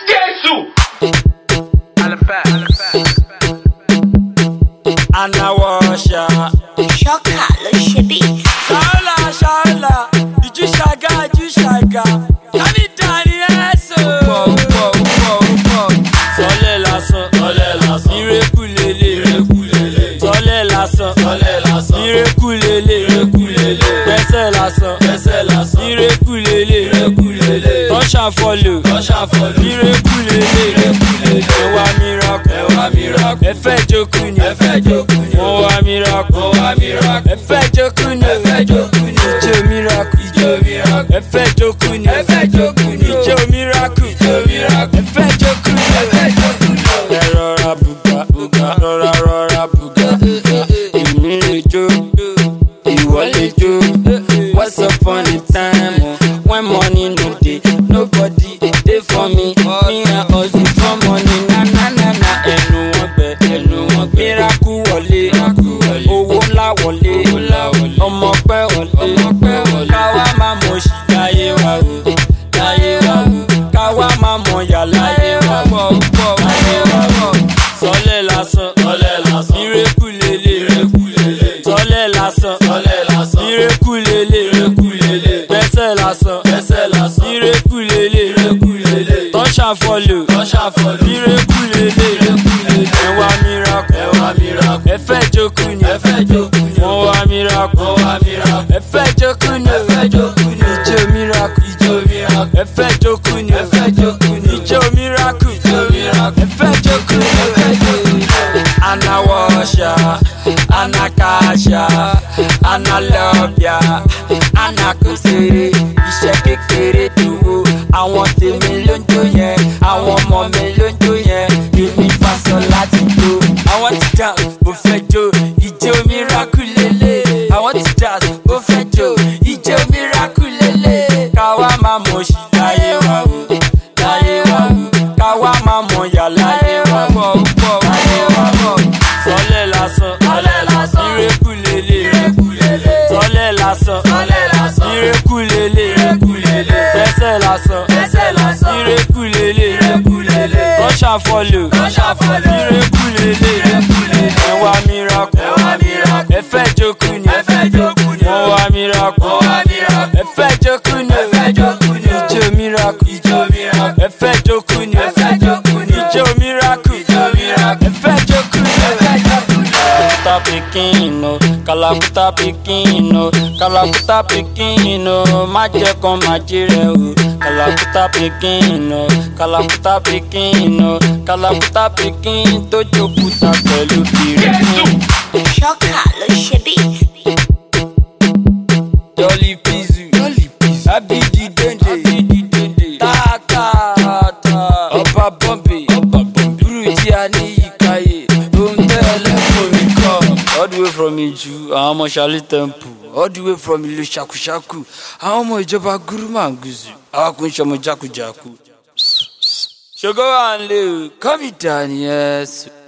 Jesus! Anna Washa. Shoka lo ṣe beat. Shala, you shaga. Kani Dani eso. Sole lasan, irekulele. Sole lasan, irekulele. Gbẹ́sẹ̀ lasan, irekulele. Touch and follow, irekulele. Ẹwà miracle, ẹfẹ́ jókòó ni. Wọ́n wá miracle, ẹfẹ́ jókòó ni. Ìjọ miracle, ẹfẹ́ jókòó ni. Ìjọ miracle, ẹfẹ́ jókòó ni. Ẹ rọra bùgà, rọra bùgà. Èmi lè jó, ìwọ lè jó. Once upon a time, when money no dey, nobody dey for me. Me and hustle for money, na. Ẹnu wọn gbẹ, miracle wọlé, owó ńlá wọlé, ọmọ pẹ́ wọlé. Káwá máa mọ̀ sí láyé wa o, káwá máa mọ̀ yà láyé wa o. Sọlẹ̀ lásán, irekulele. Sọlẹ̀ lásán, irekulele. Gbẹ́sẹ̀ lásán, irekulele. Touch and follow, irekulele. Ẹwà miracle, ẹfẹ́ jókòó ni. Wọ́n wá miracle, ẹfẹ́ jókòó ni. Ìjọ miracle, ẹfẹ́ jókòó ni. Ìjọ miracle, ẹfẹ́ jókòó ni. Anna Washa, Anna Kasha, Anna Lobia, Anna Kose. Iṣẹ́ kékeré dúró, àwọn tèmi ló ń jó yẹn, àwọn ọmọ mi ló ń jó yẹn. Èmi fásọ láti jó, àwọn ti dance, mo fẹ́ jó. Ìjọ miracle lélẹ̀, àwọn ti dance, mo fẹ́ jó. Ìjọ miracle lélẹ̀. Káwá máa mọ̀ sí láyé wa o, káwá máa mọ̀ yà láyé wa o. Sọlẹ̀ lásán, irekulele. Sọlẹ̀ lásán, irekulele. Gbẹ́sẹ̀ lásán, irekulele. Touch and follow, irekulele. Ẹwà miracle, ẹfẹ́ jókòó ni. Wọ́n wá miracle, ẹfẹ́ jókòó ni. Ìjọ miracle, ẹfẹ́ jókòó ni. Ìjọ miracle, ẹfẹ́ jókòó ni. Kalakuta pikin o, má jẹ́ kan má jẹ́rẹ̀ o. Kalakuta pikin tó jókòó pẹ̀lú kìrìkìn. Shoka lo ṣe beat. Jolly Pizu, Abidi Dende, Tata, Ọba Bombay, Buruji Aniyikaye, Ohun mi kọ́. All the way from Iju, àwọn ọmọ Shali Temple, all the way from ìlú Shakushaku, àwọn ọmọ ìjọba Gurumanguzu, àwọn kò ń ṣọmọ jákujàku. Ṣògo wà ń lé o, kọ́mìtà ni ẹ sùn.